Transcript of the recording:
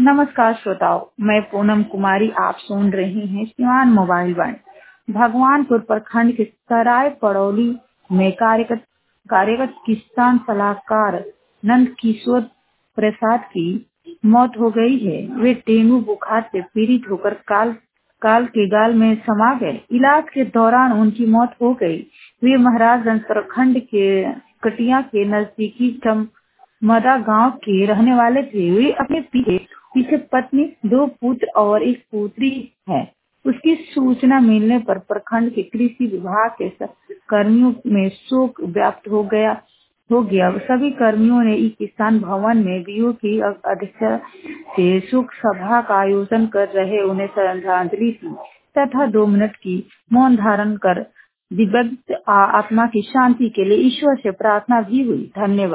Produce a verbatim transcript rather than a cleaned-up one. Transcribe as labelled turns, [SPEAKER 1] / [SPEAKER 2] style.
[SPEAKER 1] नमस्कार श्रोताओं, मैं पूनम कुमारी। आप सुन रहे हैं सिवान मोबाइल वन। भगवानपुर प्रखंड के सराय पड़ौली में कार्यरत कार्यरत किसान सलाहकार नंद किशोर प्रसाद की मौत हो गई है। वे डेंगू बुखार से पीड़ित होकर काल काल के गाल में समा गए। इलाज के दौरान उनकी मौत हो गई। वे महाराजगंज प्रखंड के कटिया के नजदीकी मदा गांव के रहने वाले थे। वे अपने पीछे पीछे पत्नी, दो पुत्र और एक पुत्री है। उसकी सूचना मिलने पर प्रखंड के कृषि विभाग के कर्मियों में शोक व्याप्त हो गया हो गया सभी कर्मियों ने इस किसान भवन में बीओ की अध्यक्षता से शोक सभा का आयोजन कर रहे उन्हें श्रद्धांजलि दी तथा दो मिनट की मौन धारण कर दिव्यांग आत्मा की शांति के लिए ईश्वर से प्रार्थना भी हुई। धन्यवाद।